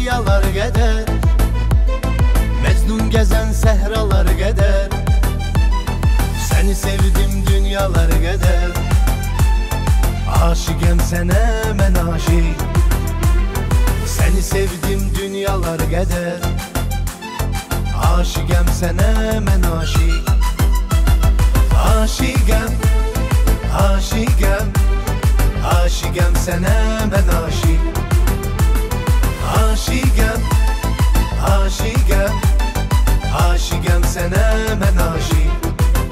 dünyalar qədər, Mecnun gezen sehralar qədər, seni sevdim dünyalar qədər. Aşıqəm sənə mən aşiq, seni sevdim dünyalar qədər. Aşıqəm sənə mən aşiq, aşiqəm, aşiqəm, aşiqəm sənə mən aşiq, aşiqəm, aşiqəm, aşiqəm sənə mən aşiq.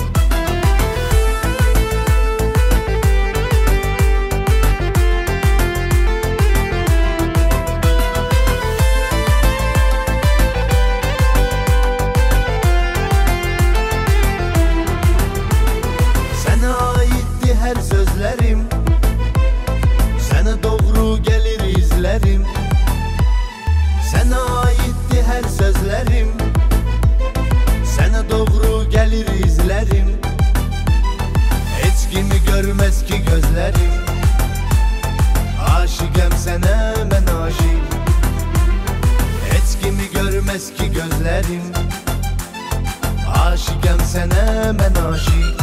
Sənə aiddi hər sözlərim, sənə doğru gəlir izlərim. Sənə aiddi hər sözlərim, sənə doğru gəlir izlərim. Heç kimi görməz ki gözlərim, aşiqəm sənə mən aşiq. Heç kimi görməz ki gözlərim, aşiqəm sənə mən aşiq.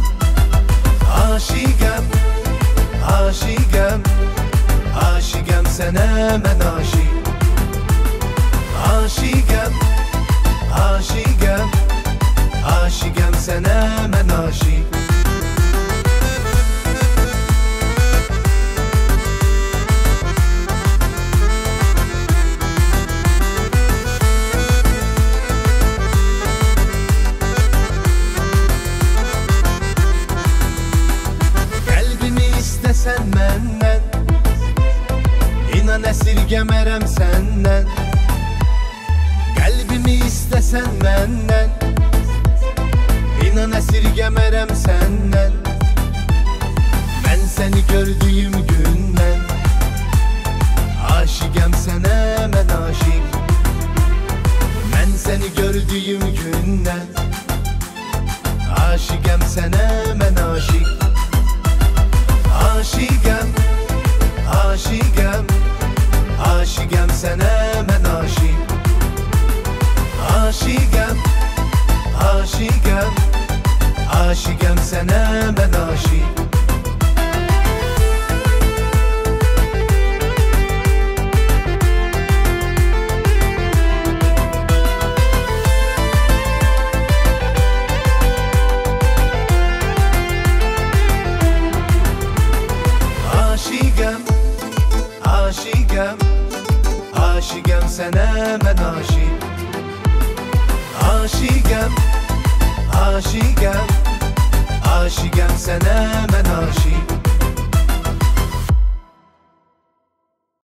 Aşiqəm, aşiqəm, aşiqəm sənə mən aşiq. Aşiqəm, aşiqəm, aşiqəm sənə mən aşiq. Qəlbimi istəsən məndən, İnan əsirgəmərəm səndən. Qəlbimi istəsən məndən, İnan əsirgəmərəm səndən. Mən səni gördüyüm gündən, aşiqəm sənə mən aşiq. Mən səni gördüyüm gündən, aşiqəm sənə mən aşiq. Aşiqəm, aşiqəm, aşiqəm sənə mən aşiq. Aşiqəm, aşiqəm, aşiqəm sənə mən aşiq. Aşiqəm, aşiqəm, aşiqəm sənə mən aşiq. Aşiqəm, aşiqəm, aşiqəm sənə mən aşiq.